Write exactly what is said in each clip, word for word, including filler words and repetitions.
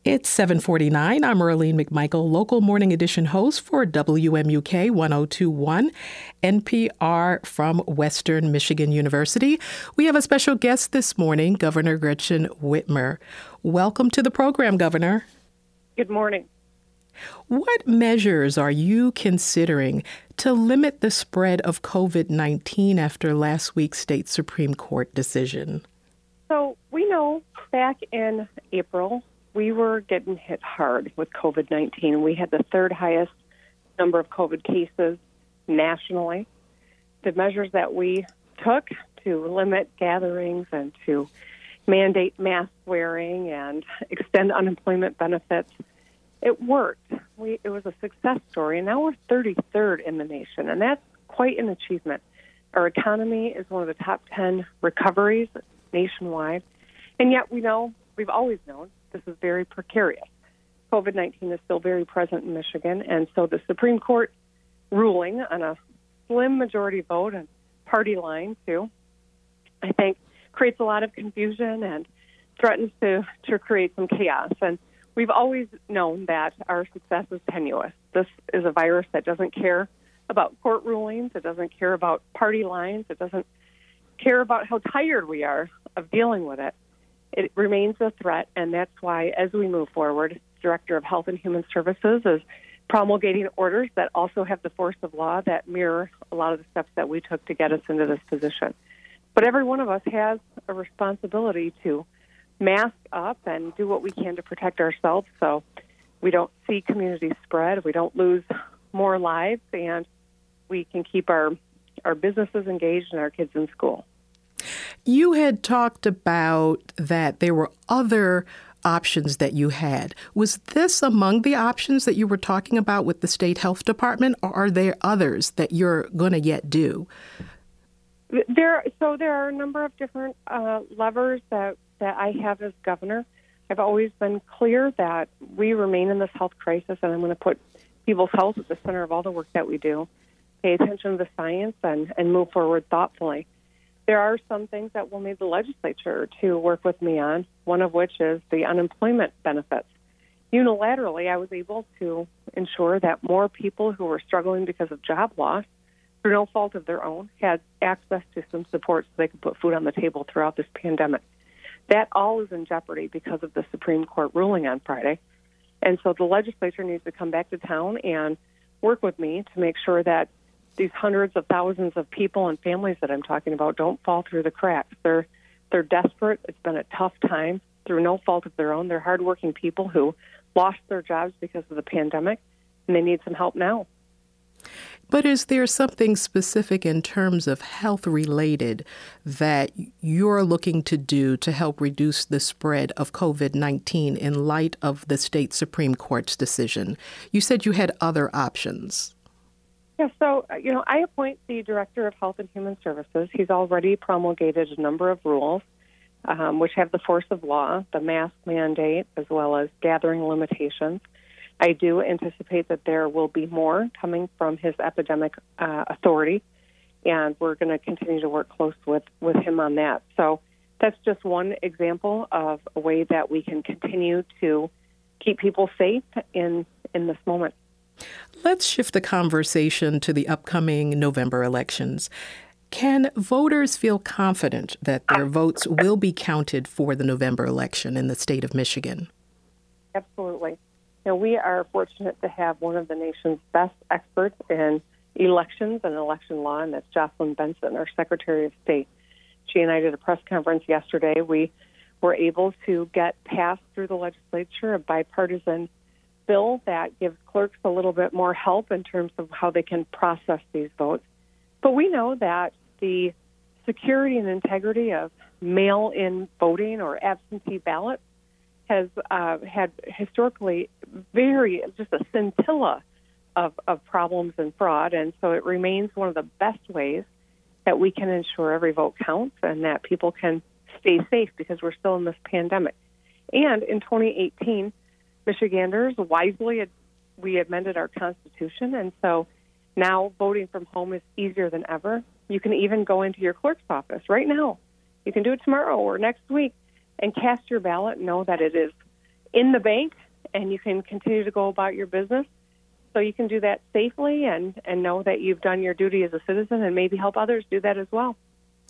It's seven forty-nine. I'm Merlene McMichael, local morning edition host for W M U K one oh two point one, N P R from Western Michigan University. We have a special guest this morning, Governor Gretchen Whitmer. Welcome to the program, Governor. Good morning. What measures are you considering to limit the spread of covid nineteen after last week's state Supreme Court decision? So we know back in April, we were getting hit hard with covid nineteen. We had the third highest number of COVID cases nationally. The measures that we took to limit gatherings and to mandate mask wearing and extend unemployment benefits, it worked. We, it was a success story, and now we're thirty-third in the nation, and that's quite an achievement. Our economy is one of the top ten recoveries nationwide, and yet we know, we've always known, this is very precarious. covid nineteen is still very present in Michigan, and so the Supreme Court ruling on a slim majority vote and party line, too, I think creates a lot of confusion and threatens to, to create some chaos. And we've always known that our success is tenuous. This is a virus that doesn't care about court rulings. It doesn't care about party lines. It doesn't care about how tired we are of dealing with it. It remains a threat, and that's why, as we move forward, Director of Health and Human Services is promulgating orders that also have the force of law that mirror a lot of the steps that we took to get us into this position. But every one of us has a responsibility to mask up and do what we can to protect ourselves so we don't see community spread, we don't lose more lives, and we can keep our, our businesses engaged and our kids in school. You had talked about that there were other options that you had. Was this among the options that you were talking about with the state health department, or are there others that you're going to yet do? There, so there are a number of different uh, levers that, that I have as governor. I've always been clear that we remain in this health crisis, and I'm going to put people's health at the center of all the work that we do, pay attention to the science, and, and move forward thoughtfully. There are some things that will need the legislature to work with me on, one of which is the unemployment benefits. Unilaterally, I was able to ensure that more people who were struggling because of job loss, through no fault of their own, had access to some support so they could put food on the table throughout this pandemic. That all is in jeopardy because of the Supreme Court ruling on Friday. And so the legislature needs to come back to town and work with me to make sure that these hundreds of thousands of people and families that I'm talking about don't fall through the cracks. They're they're desperate. It's been a tough time through no fault of their own. They're hardworking people who lost their jobs because of the pandemic, and they need some help now. But is there something specific in terms of health-related that you're looking to do to help reduce the spread of covid nineteen in light of the state Supreme Court's decision? You said you had other options. Yeah, so, you know, I appoint the Director of Health and Human Services. He's already promulgated a number of rules, um, which have the force of law, the mask mandate, as well as gathering limitations. I do anticipate that there will be more coming from his epidemic uh, authority, and we're going to continue to work close with, with him on that. So that's just one example of a way that we can continue to keep people safe in, in this moment. Let's shift the conversation to the upcoming November elections. Can voters feel confident that their votes will be counted for the November election in the state of Michigan? Absolutely. Now, we are fortunate to have one of the nation's best experts in elections and election law, and that's Jocelyn Benson, our Secretary of State. She and I did a press conference yesterday. We were able to get passed through the legislature a bipartisan bill that gives clerks a little bit more help in terms of how they can process these votes. But we know that the security and integrity of mail-in voting or absentee ballots has uh, had historically very, just a scintilla of, of problems and fraud, and so it remains one of the best ways that we can ensure every vote counts and that people can stay safe because we're still in this pandemic. And in twenty eighteen, Michiganders wisely, we amended our Constitution, and so now voting from home is easier than ever. You can even go into your clerk's office right now. You can do it tomorrow or next week and cast your ballot and know that it is in the bank, and you can continue to go about your business. So you can do that safely and, and know that you've done your duty as a citizen and maybe help others do that as well.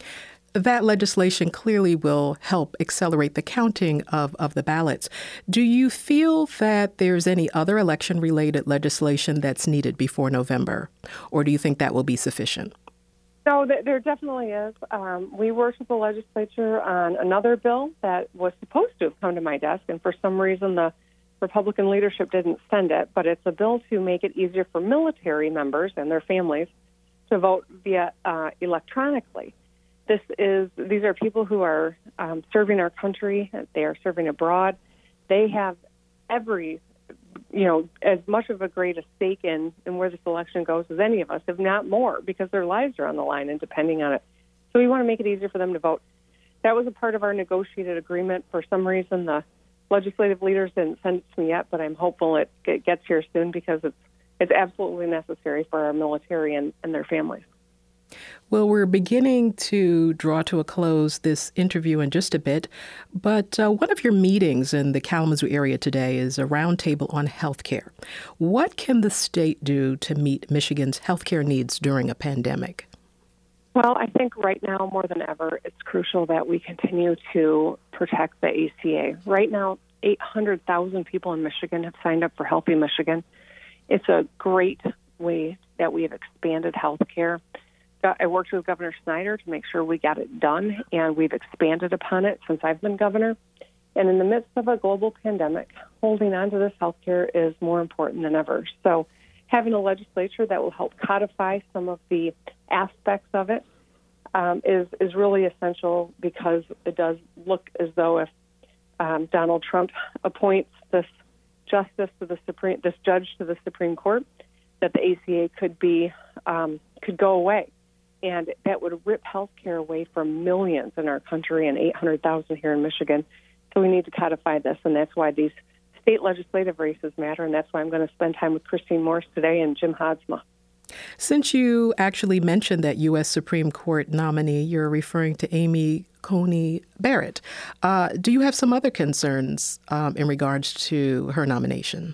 That legislation clearly will help accelerate the counting of, of the ballots. Do you feel that there's any other election-related legislation that's needed before November, or do you think that will be sufficient? No, there definitely is. Um, we worked with the legislature on another bill that was supposed to have come to my desk, and for some reason the Republican leadership didn't send it, but it's a bill to make it easier for military members and their families to vote via uh, electronically. This is these are people who are um, serving our country. They are serving abroad. They have every, you know, as much of a great a stake in, in where this election goes as any of us, if not more, because their lives are on the line and depending on it. So we want to make it easier for them to vote. That was a part of our negotiated agreement. For some reason, the legislative leaders didn't send it to me yet, but I'm hopeful it, it gets here soon because it's it's absolutely necessary for our military and, and their families. Well, we're beginning to draw to a close this interview in just a bit, but uh, one of your meetings in the Kalamazoo area today is a roundtable on health care. What can the state do to meet Michigan's health care needs during a pandemic? Well, I think right now more than ever, it's crucial that we continue to protect the A C A. Right now, eight hundred thousand people in Michigan have signed up for Healthy Michigan. It's a great way that we have expanded health care. I worked with Governor Snyder to make sure we got it done, and we've expanded upon it since I've been governor. And in the midst of a global pandemic, holding on to this health care is more important than ever. So having a legislature that will help codify some of the aspects of it um, is, is really essential, because it does look as though if um, Donald Trump appoints this justice to the Supreme, this judge to the Supreme Court, that the A C A could be um, could go away. And that would rip health care away from millions in our country and eight hundred thousand here in Michigan. So we need to codify this, and that's why these state legislative races matter, and that's why I'm going to spend time with Christine Morse today and Jim Hadsma. Since you actually mentioned that U S Supreme Court nominee, you're referring to Amy Coney Barrett. Uh, do you have some other concerns um, in regards to her nomination?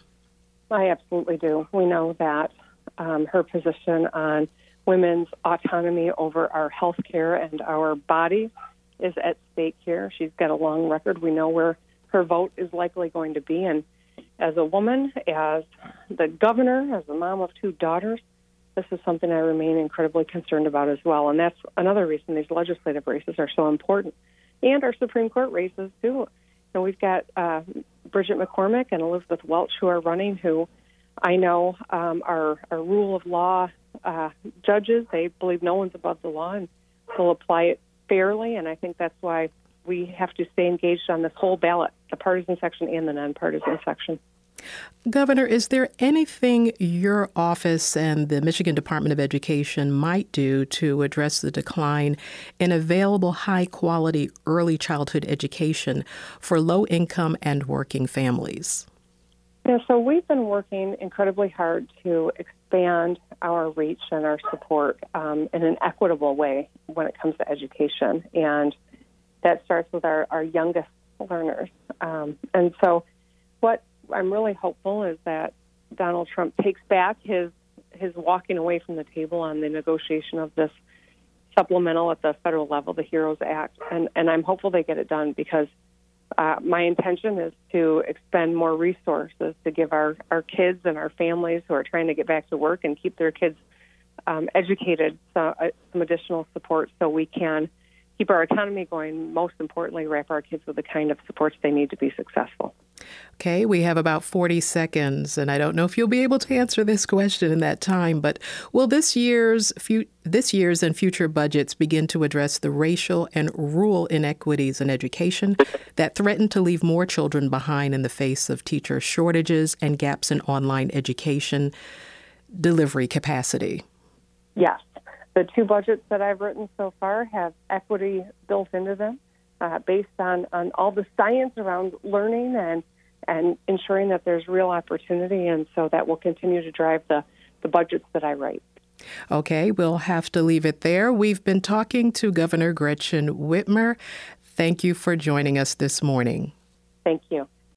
I absolutely do. We know that um, her position on women's autonomy over our health care and our body is at stake here. She's got a long record. We know where her vote is likely going to be. And as a woman, as the governor, as a mom of two daughters, this is something I remain incredibly concerned about as well. And that's another reason these legislative races are so important. And our Supreme Court races, too. And we've got uh, Bridget McCormick and Elizabeth Welch who are running, who I know um, are, are rule of law uh, judges. They believe no one's above the law and will apply it fairly. And I think that's why we have to stay engaged on this whole ballot, the partisan section and the nonpartisan section. Governor, is there anything your office and the Michigan Department of Education might do to address the decline in available high-quality early childhood education for low-income and working families? Yeah, so we've been working incredibly hard to expand our reach and our support um, in an equitable way when it comes to education. And that starts with our, our youngest learners. Um, and so what I'm really hopeful is that Donald Trump takes back his his walking away from the table on the negotiation of this supplemental at the federal level, the HEROES Act. And, and I'm hopeful they get it done, because uh, my intention is to expend more resources to give our, our kids and our families who are trying to get back to work and keep their kids um, educated so, uh, some additional support so we can keep our economy going, most importantly, wrap our kids with the kind of supports they need to be successful. Okay, we have about forty seconds, and I don't know if you'll be able to answer this question in that time, but will this year's fu- this year's and future budgets begin to address the racial and rural inequities in education that threaten to leave more children behind in the face of teacher shortages and gaps in online education delivery capacity? Yes. The two budgets that I've written so far have equity built into them, uh, based on, on all the science around learning and and ensuring that there's real opportunity. And so that will continue to drive the, the budgets that I write. Okay, we'll have to leave it there. We've been talking to Governor Gretchen Whitmer. Thank you for joining us this morning. Thank you.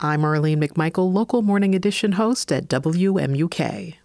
I'm Arlene McMichael, local Morning Edition host at W M U K.